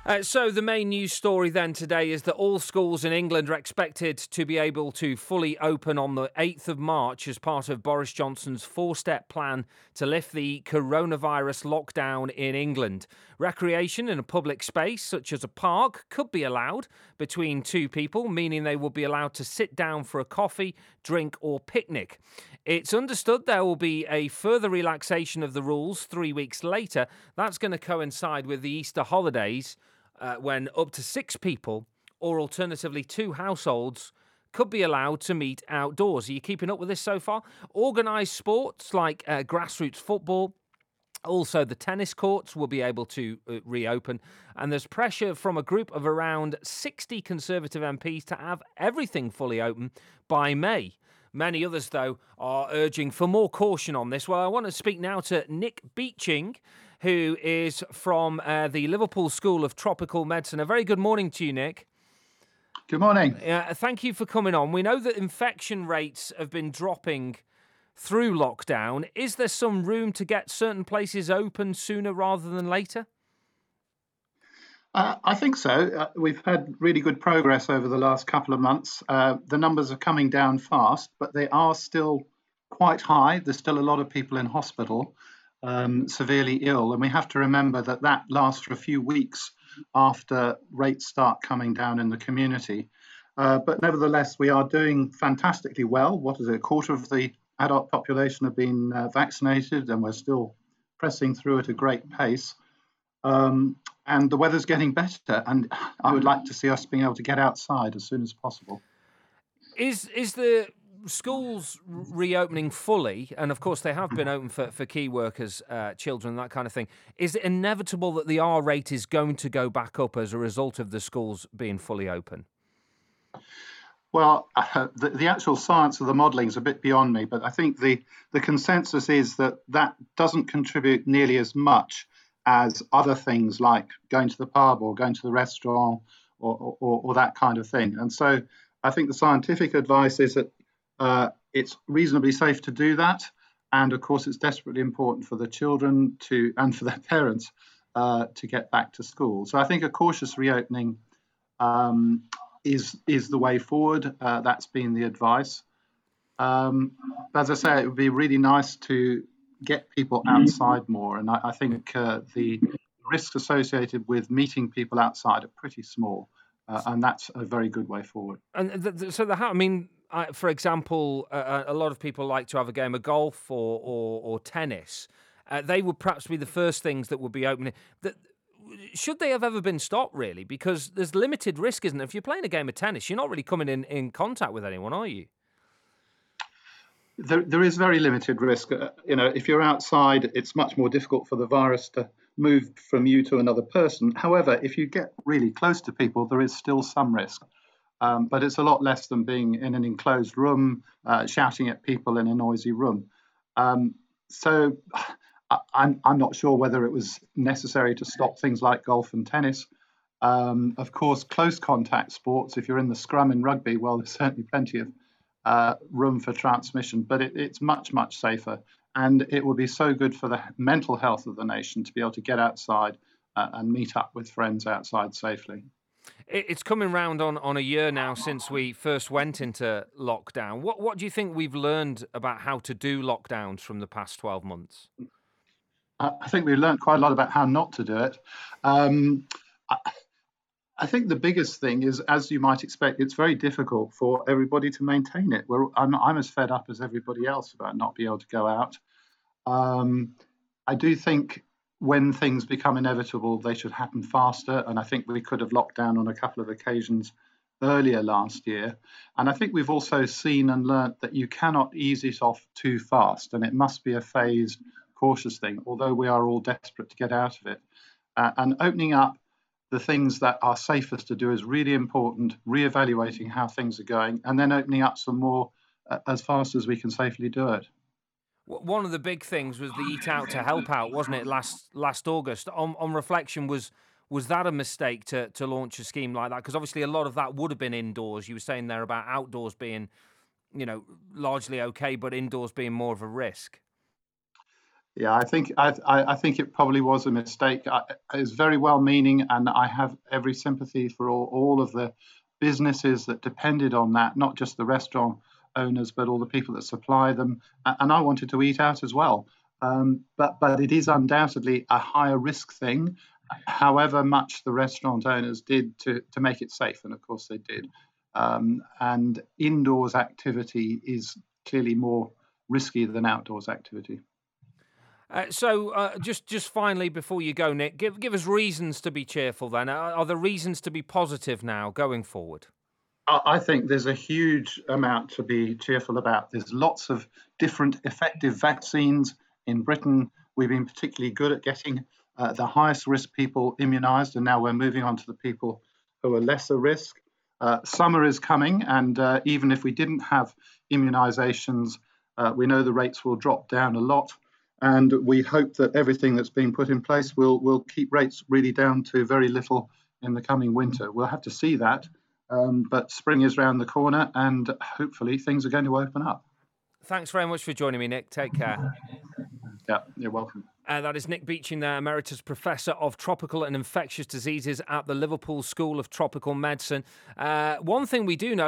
So the main news story then today is that all schools in England are expected to be able to fully open on the 8th of March as part of Boris Johnson's four-step plan to lift the coronavirus lockdown in England. Recreation in a public space, such as a park, could be allowed between two people, meaning they will be allowed to sit down for a coffee, drink or picnic. It's understood there will be a further relaxation of the rules 3 weeks later. That's going to coincide with the Easter holidays, when up to 6 people, or alternatively 2 households, could be allowed to meet outdoors. Are you keeping up with this so far? Organised sports like grassroots football, also the tennis courts will be able to reopen. And there's pressure from a group of around 60 Conservative MPs to have everything fully open by May. Many others, though, are urging for more caution on this. Well, I want to speak now to Nick Beeching, who is from the Liverpool School of Tropical Medicine. A very good morning to you, Nick. Good morning. Thank you for coming on. We know that infection rates have been dropping through lockdown. Is there some room to get certain places open sooner rather than later? I think so. We've had really good progress over the last couple of months. The numbers are coming down fast, but they are still quite high. There's still a lot of people in hospital, severely ill. And we have to remember that that lasts for a few weeks after rates start coming down in the community. But nevertheless, we are doing fantastically well. What is it? A quarter of the adult population have been vaccinated, and we're still pressing through at a great pace. And the weather's getting better, and I would like to see us being able to get outside as soon as possible. Is the schools reopening fully, and of course they have been open for key workers, children, that kind of thing, is it inevitable that the R rate is going to go back up as a result of the schools being fully open? Well, the actual science of the modelling is a bit beyond me, but I think the consensus is that that doesn't contribute nearly as much as other things like going to the pub or going to the restaurant or that kind of thing. And so I think the scientific advice is that it's reasonably safe to do that. And of course, it's desperately important for the children and for their parents to get back to school. So I think a cautious reopening is the way forward. That's been the advice. As I say, it would be really nice to get people outside more. And I think the risks associated with meeting people outside are pretty small. And that's a very good way forward. And for example, a lot of people like to have a game of golf or tennis. They would perhaps be the first things that would be opening. Should they have ever been stopped, really? Because there's limited risk, isn't it? If you're playing a game of tennis, you're not really coming in contact with anyone, are you? There is very limited risk. If you're outside, it's much more difficult for the virus to move from you to another person. However, if you get really close to people, there is still some risk. But it's a lot less than being in an enclosed room, shouting at people in a noisy room. So I'm not sure whether it was necessary to stop things like golf and tennis. Of course, close contact sports, if you're in the scrum in rugby, well, there's certainly plenty of room for transmission, but it's much, much safer. And it will be so good for the mental health of the nation to be able to get outside and meet up with friends outside safely. It's coming round on a year now since we first went into lockdown. What do you think we've learned about how to do lockdowns from the past 12 months? I think we've learned quite a lot about how not to do it. I think the biggest thing is, as you might expect, it's very difficult for everybody to maintain it. I'm as fed up as everybody else about not being able to go out. I do think when things become inevitable, they should happen faster. And I think we could have locked down on a couple of occasions earlier last year. And I think we've also seen and learnt that you cannot ease it off too fast. And it must be a phased, cautious thing, although we are all desperate to get out of it. And opening up the things that are safest to do is really important, reevaluating how things are going, and then opening up some more as fast as we can safely do it. One of the big things was the Eat Out to Help Out, wasn't it, last August? On reflection, was that a mistake to launch a scheme like that? Because obviously a lot of that would have been indoors. You were saying there about outdoors being, largely okay, but indoors being more of a risk. Yeah, I think it probably was a mistake. It's very well meaning, and I have every sympathy for all of the businesses that depended on that, not just the restaurant owners, but all the people that supply them. And I wanted to eat out as well. But it is undoubtedly a higher risk thing, however much the restaurant owners did to make it safe, and of course they did. And indoors activity is clearly more risky than outdoors activity. Just finally, before you go, Nick, give us reasons to be cheerful. Then, are there reasons to be positive now going forward? I think there's a huge amount to be cheerful about. There's lots of different effective vaccines in Britain. We've been particularly good at getting the highest risk people immunised, and now we're moving on to the people who are lesser risk. Summer is coming, and even if we didn't have immunisations, we know the rates will drop down a lot. And we hope that everything that's being put in place will keep rates really down to very little in the coming winter. We'll have to see that. But spring is round the corner, and hopefully things are going to open up. Thanks very much for joining me, Nick. Take care. Yeah, you're welcome. That is Nick Beeching there, Emeritus Professor of Tropical and Infectious Diseases at the Liverpool School of Tropical Medicine. One thing we do know